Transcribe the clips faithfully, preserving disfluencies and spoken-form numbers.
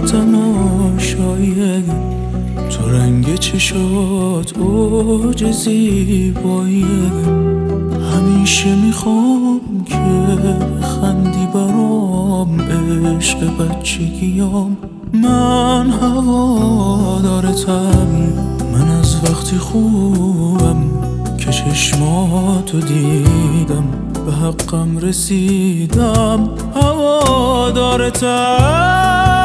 تماشاییه، تو رنگ چشات اوج زیباییه. همیشه میخوام که بخندی برام، عشق بچگیام. من هوادارتم، من از وقتی خوبم که چشماتو دیدم، به حقم رسیدم. هوادارتم.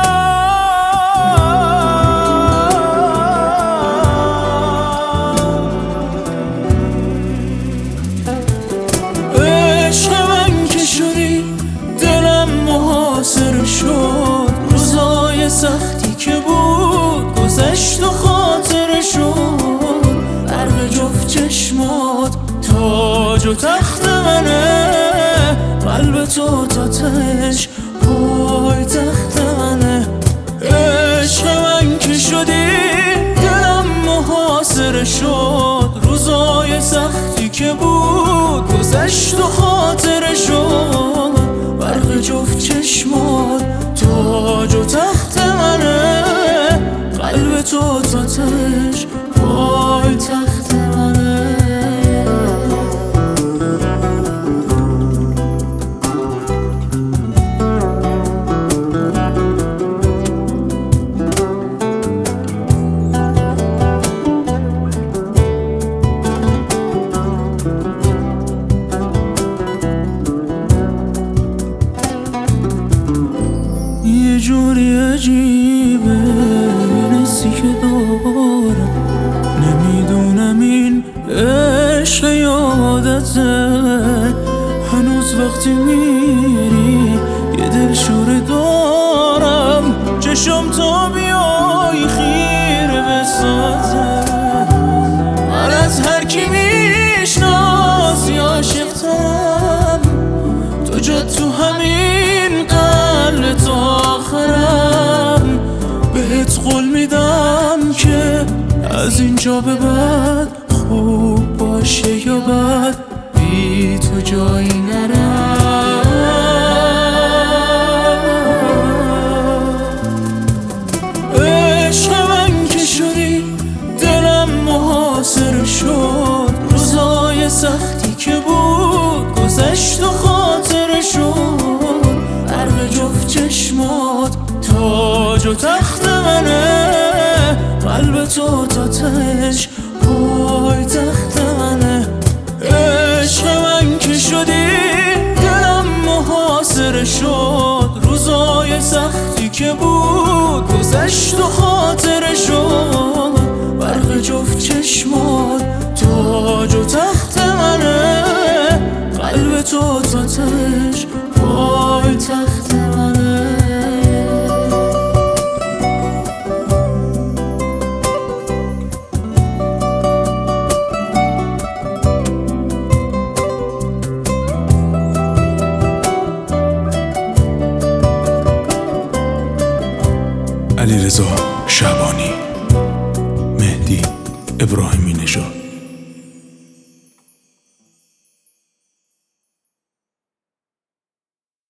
عشق من که شدی دلم محاصره شد، روزای سختی که بود گذشت و خاطره شد. برق جفت چشمات تاج و تخت منه، قلب تو تاتش پای تخت منه. عشق من که شدی دلم محاصره شد، روزای سختی که بود گذشت و خاطره شد. برق جفت چشمات تاج و تخت منه، قلب تو تاتش پای تخت منه. یه جوری عجیبه این حسی که دارم، نمیدونم این عشق یادته. هنوز وقتی میری یه دلشوره دارم، چشم تا بیای خیره به ساعته. من از هر کی میشناسی عاشق‌ترم، تو جا تو همین قلب تا آخرم. بهت قول میدم که از اینجا به بعد خوب باشه یا بد، بی تو جایی نرم. عشق من که شدی دلم محاصره شد، روزای سختی که بود گذشت و خاطره شد. برق جفت چشمات تاج و تخت منه، قلب تو تاتش پای تخت منه. عشق من که شدی دلم محاصره شد، روزای سختی که بود گذشت و خاطره شد. برق جفت چشمات تاج و تخت منه، قلب تو تاتش پای تخت منه. علیرضا شعبانی، مهدی ابراهیمی نژاد.